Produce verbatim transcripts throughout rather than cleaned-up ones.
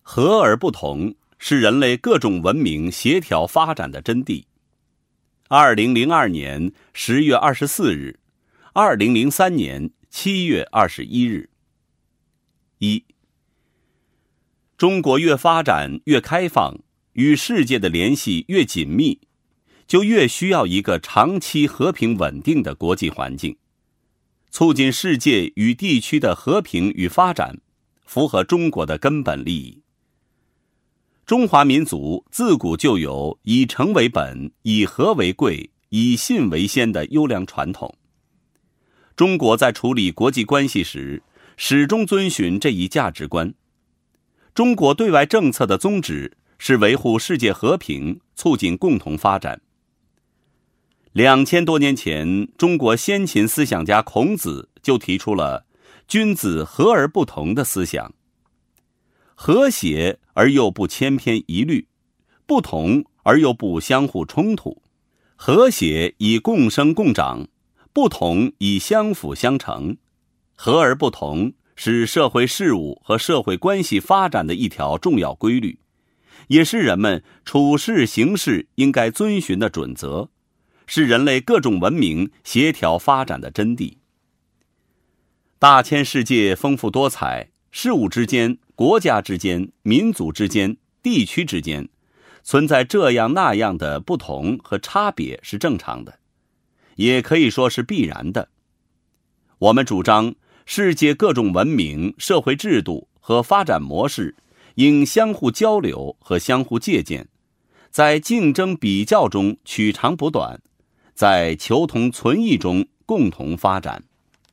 和而不同是人类各种文明协调发展的真谛。二零零二年十月二十四日，二零零三年七月二十一日。一，中国越发展越开放，与世界的联系越紧密，就越需要一个长期和平稳定的国际环境，促进世界与地区的和平与发展，符合中国的根本利益。中华民族自古就有以诚为本、以和为贵、以信为先的优良传统。中国在处理国际关系时，始终遵循这一价值观。中国对外政策的宗旨是维护世界和平，促进共同发展。两千多年前，中国先秦思想家孔子就提出了君子和而不同的思想。和谐而又不千篇一律，不同而又不相互冲突。和谐以共生共长，不同以相辅相成。和而不同是社会事务和社会关系发展的一条重要规律，也是人们处事行事应该遵循的准则，是人类各种文明协调发展的真谛。大千世界丰富多彩，事物之间、国家之间、民族之间、地区之间存在这样那样的不同和差别是正常的，也可以说是必然的。我们主张世界各种文明、社会制度和发展模式应相互交流和相互借鉴，在竞争比较中取长补短，在求同存异中共同发展。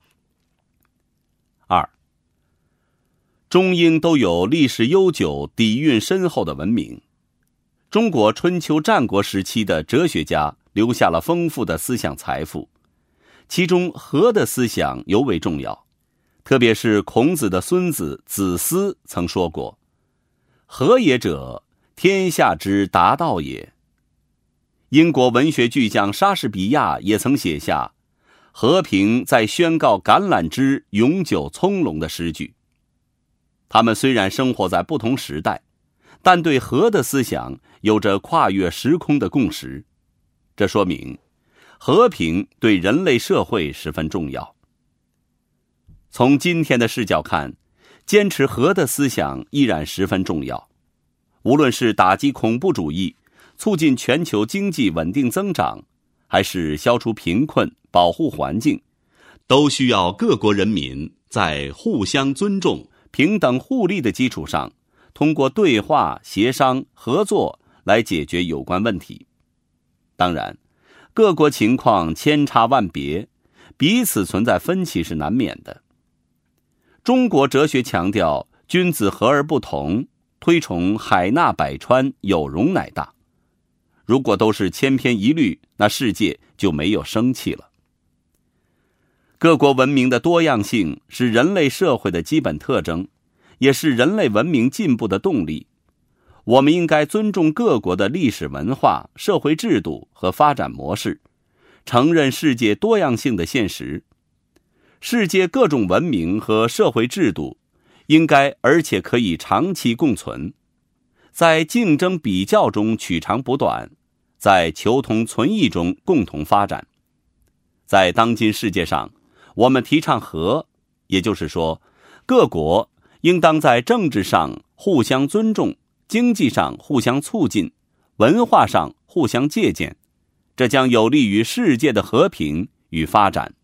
二，中英都有历史悠久、底蕴深厚的文明。中国春秋战国时期的哲学家留下了丰富的思想财富，其中和的思想尤为重要。特别是孔子的孙子子思曾说过：和也者，天下之达道也。英国文学巨匠莎士比亚也曾写下和平在宣告橄榄枝永久葱茏的诗句。他们虽然生活在不同时代，但对和的思想有着跨越时空的共识。这说明和平对人类社会十分重要。从今天的视角看，坚持和的思想依然十分重要。无论是打击恐怖主义，促进全球经济稳定增长，还是消除贫困、保护环境，都需要各国人民在互相尊重、平等互利的基础上，通过对话、协商、合作来解决有关问题。当然，各国情况千差万别，彼此存在分歧是难免的。中国哲学强调君子和而不同，推崇海纳百川，有容乃大。如果都是千篇一律，那世界就没有生气了。各国文明的多样性是人类社会的基本特征，也是人类文明进步的动力。我们应该尊重各国的历史文化、社会制度和发展模式，承认世界多样性的现实。世界各种文明和社会制度应该而且可以长期共存，在竞争比较中取长补短，在求同存异中共同发展。在当今世界上，我们提倡和，也就是说，各国应当在政治上互相尊重，经济上互相促进，文化上互相借鉴，这将有利于世界的和平与发展。